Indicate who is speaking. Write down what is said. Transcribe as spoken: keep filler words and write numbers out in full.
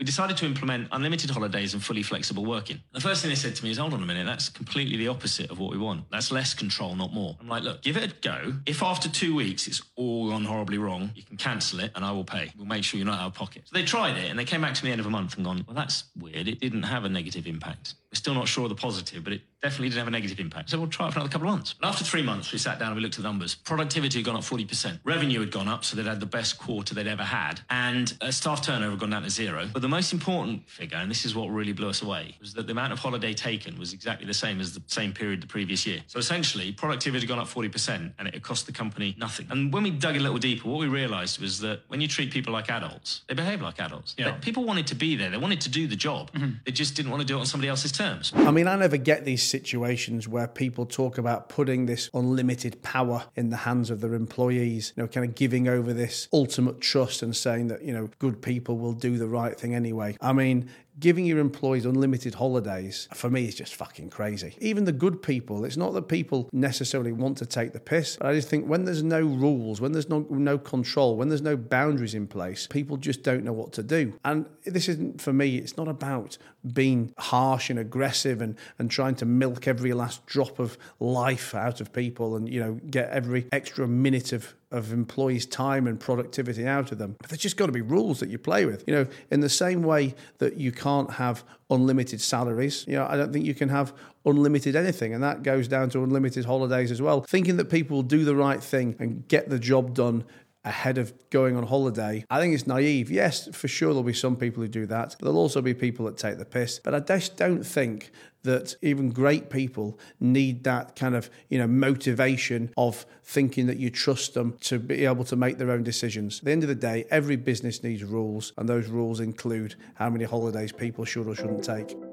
Speaker 1: we decided to implement unlimited holidays and fully flexible working. The first thing they said to me is, hold on a minute, that's completely the opposite of what we want. That's less control, not more. I'm like, look, give it a go. If after two weeks it's all gone horribly wrong, you can cancel it and I will pay. We'll make sure you're not out of pocket. So they tried it and they came back to me at the end of a month and gone, well, that's weird. It didn't have a negative impact. We're still not sure of the positive, but it definitely didn't have a negative impact. So we'll try it for another couple of months. And after three months, we sat down and we looked at the numbers. Productivity had gone up forty percent. Revenue had gone up, so they'd had the best quarter they'd ever had. And uh, staff turnover had gone down to zero. But the most important figure, and this is what really blew us away, was that the amount of holiday taken was exactly the same as the same period the previous year. So essentially, productivity had gone up forty percent and it had cost the company nothing. And when we dug a little deeper, what we realised was that when you treat people like adults, they behave like adults.
Speaker 2: Yeah.
Speaker 1: They, people wanted to be there. They wanted to do the job. Mm-hmm. They just didn't want to do it on somebody else's terms.
Speaker 3: I mean, I never get these situations where people talk about putting this unlimited power in the hands of their employees, you know, kind of giving over this ultimate trust and saying that, you know, good people will do the right thing anyway. I mean, giving your employees unlimited holidays, for me, is just fucking crazy. Even the good people, it's not that people necessarily want to take the piss, but I just think when there's no rules, when there's no, no control, when there's no boundaries in place, people just don't know what to do. And this isn't, for me, it's not about being harsh and aggressive and, and trying to milk every last drop of life out of people and, you know, get every extra minute of of employees' time and productivity out of them. But there's just got to be rules that you play with. You know, in the same way that you can't have unlimited salaries, you know, I don't think you can have unlimited anything. And that goes down to unlimited holidays as well. Thinking that people will do the right thing and get the job done ahead of going on holiday, I think it's naive. Yes, for sure there'll be some people who do that. But there'll also be people that take the piss. But I just don't think that even great people need that kind of, you know, motivation of thinking that you trust them to be able to make their own decisions. At the end of the day, every business needs rules, and those rules include how many holidays people should or shouldn't take.